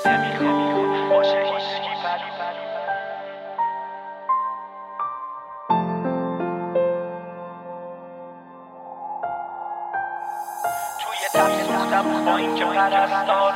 نمیخوام باشه هیچکی توی تبس بودم با این که پرستار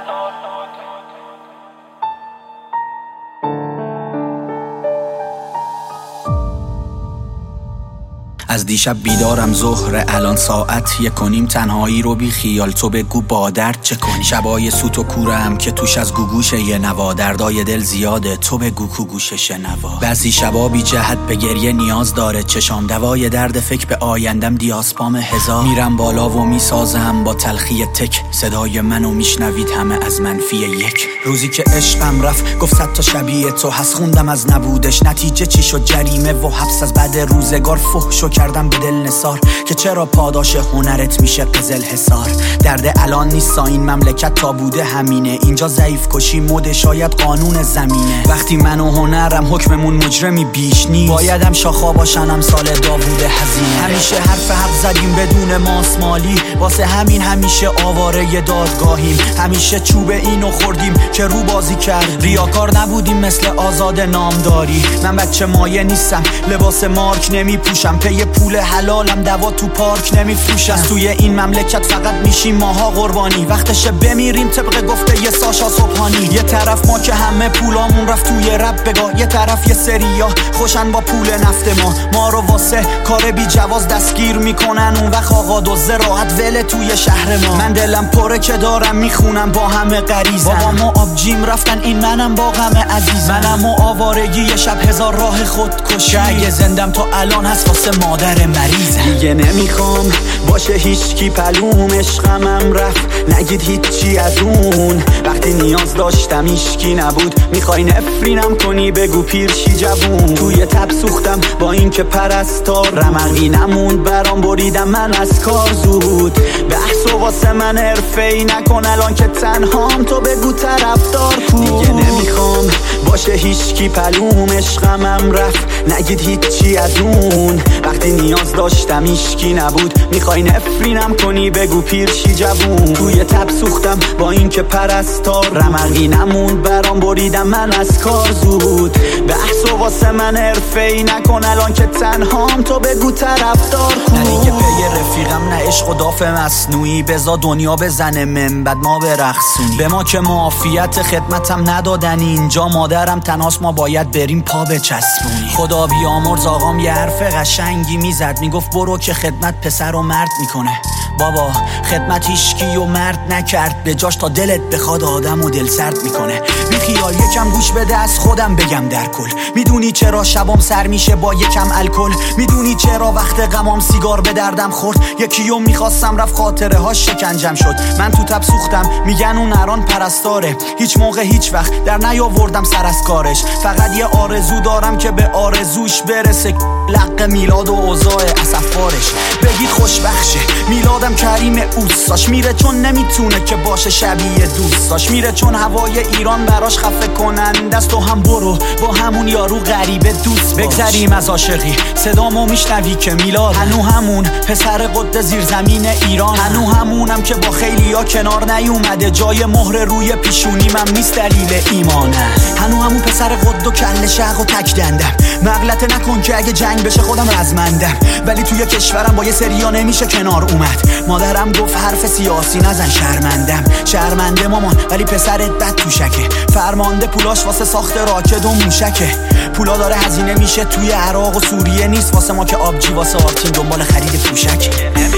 از دیشب بیدارم ظهر الان ساعت 1:30 تنهایی رو بی خیال تو بگو با درد چه کنی. شبای سوت و کورم که توش از گوگوشه یه نوا دردای دل زیاده تو بگو کو گوشش نوا. بعضی شبا بی جهت به گریه نیاز داره چشام دوای درد فکر به آیندم دیاسپام هزار. میرم بالا و میسازم با تلخی تک صدای منو میشنوید همه از منفی 1. روزی که عشقم رفت گفت 100 تا شبیه تو هست خوندم از نبودش نتیجه چی شد جریمه و حبس از بعد روزگار فحشو کردم به دل نثار که چرا پاداش هنرت میشه قزل حصار. درد الان نیست این مملکت تا بوده همینه اینجا ضعیف کشی مده شاید قانون زمینه. وقتی من و هنرم حکممون مجرمی بیش نیست بایدم شاخا باشنم سال داوود حزینه. همیشه حرف حق زدیم بدون ماسمالی واسه همین همیشه آواره دادگاهیم. همیشه چوب اینو خوردیم که رو بازی کرد ریاکار نبودیم مثل آزاد نامداری. من بچه مایه نیستم لباس مارک نمی پوشم پی پول حلالم دوا تو پارک نمیفروشم. توی این مملکت فقط میشیم ماها قربانی وقتشه بمیریم طبق گفته یه ساشا صبحانی. یه طرف ما که همه پولامون رفت توی رب بگاه یه طرف یه سریا خوشن با پول نفت ما رو واسه کار بی جواز دستگیر میکنن اون وقت آقا دوزه راحت وله توی شهر ما. من دلم پره که دارم میخونم با همه غریزم بابا ما آبجیم رفتن این منم با غم عزیزم. منم و آوارگی یه شب 1000 راه خودکشی اگه زندم تا الان هست واسه مادر مریضه. دیگه نمیخوام باشه هیچکی پلوم عشقمم رفت نگید هیچی از اون وقتی نیاز داشتم هیچکی نبود میخوای نفرینم کنی بگو پیرشی جوون. توی تب سوختم با این که پرستار رمقی نموند برام بریدم من از کار زود. بحثو واسه من حرفه‌ای نکن الان که تنهام تو بگو طرفدار کو. دیگه نمیخوام باشه هیچکی پلوم عشقمم رفت نگید هیچی از اون وقتی نیاز داشتم هیچکی نبود میخوای نفرینم کنی بگو پیرشی جوون. توی تب سوختم با این که پرستار رمقی نموند برام بریدم من از کار زود. بحثو واسه من حرفه‌ای نکن الان که تنهام تو بگو طرفدار کو. نه دیگه پی رفیقم نه عشق و داف مصنوعی بزا دنیا بزنه من بعد ما برقصونی. به ما که معافیت خدمتم ندادن اینجا مادرم تنهاست ما باید بریم پا بچسبونی. خدا بیامرز آقام یه حرف قشنگی میزد میگفت برو که خدمت پسر و مرد میکنه. بابا خدمت هیچکی و مرد نکرد به جاش تا دلت بخواد آدم و دل سرد میکنه. بی خیال یکم گوش بده از خودم بگم در کل. میدونی چرا شبام سر میشه با یکم الکل؟ میدونی چرا وقت غمام سیگار به دردم خورد؟ یکیو میخواستم رفت خاطره هاش شکنجم شد. من تو تب سوختم میگن اون نران پرستاره هیچ موقع هیچ وقت در نیاوردم سر از کارش. فقط یه آرزو دارم که به آرزوش برسه لق میلاد و اوضاع اسفارش. بگید خوشبخشه میلادم کریم اوستاش میره چون نمیتونه که باشه شبیه دوستاش. میره چون هوای ایران براش خفه کننده است. تو هم برو با همون یارو غریبه دوست باش. بگذریم از عاشقی صدامو میشنوی که میلاد هنو همون پسر قد زیرزمین ایران. هنو همونم که با خیلیا کنار نیومده جای مهر روی پیشونی من نیست دلیل ایمانه. هنو همون پسر قد و کله شق و تک دندم مغلطه نکن که اگه جنگ بشه خودم رزمندم ولی توی کشورم با یه سریا نمیشه کنار اومد. مادرم گفت حرف سیاسی نزن شرمنده مامان ولی پسرت بد توشکه. فرمانده پولاش واسه ساخت راکت و موشکه. پولا داره هزینه میشه توی عراق و سوریه نیست واسه ما که آبجی واسه آرتین دنبال خرید پوشک.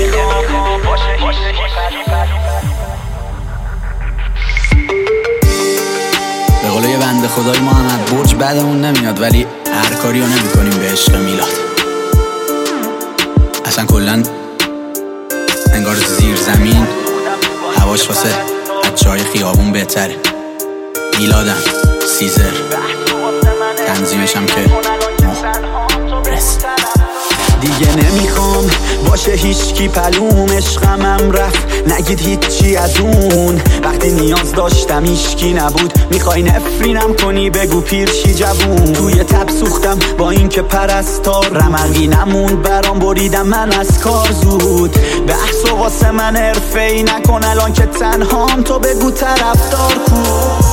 به قول یه بنده خدای محمد برج بعدمون نمیاد ولی هر کاری رو نمی کنیم به عشق میلاد. اصلا کلن انگار زیر زمین هواش واسه بچه های خیابون بهتره. میلادم سیزر تنظیمشم که دیگه نمیخوام باشه هیچکی پلوم عشقمم رفت نگید هیچی از اون وقتی نیاز داشتم هیچکی نبود میخوای نفرینم کنی بگو پیرشی جوون. توی تب سوختم با این که پرستار رمقی نموند برام بریدم من از کار زود. بحثو واسه من حرفه‌ای نکن الان که تنهام تو بگو طرفدار کو.